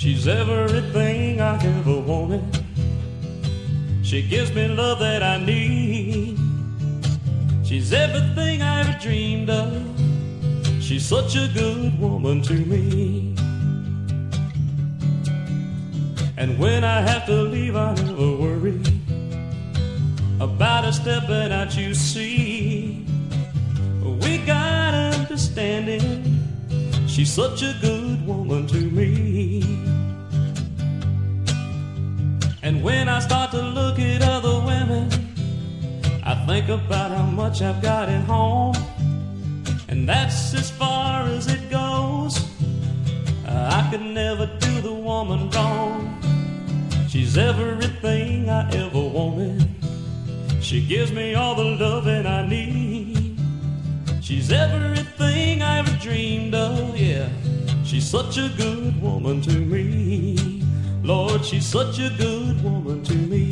She's everything I ever wanted. She gives me love that I need. She's everything I ever dreamed of. She's such a good woman to me. And when I have to leave, I never worry about her stepping out, you see. We got understanding. She's such a good woman to me. And when I start to look at other women, I think about how much I've got at home. And that's as far as it goes. I could never do the woman wrong. She's everything I ever wanted. She gives me all the loving I need. She's everything I ever dreamed of, yeah. She's such a good woman to me. Lord, she's such a good woman to me.